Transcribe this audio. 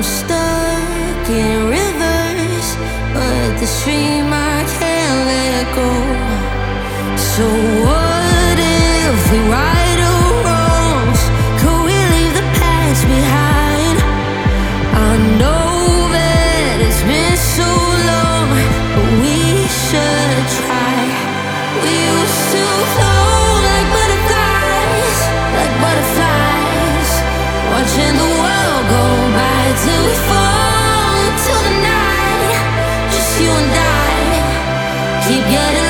I'm stuck in reverse, but the stream I can't let go. So what if we right our wrongs? Could we leave the past behind? I know that it's been so long, but we should try. We used to float like butterflies, watching the world go by till we fall into the night. Just you and I keep getting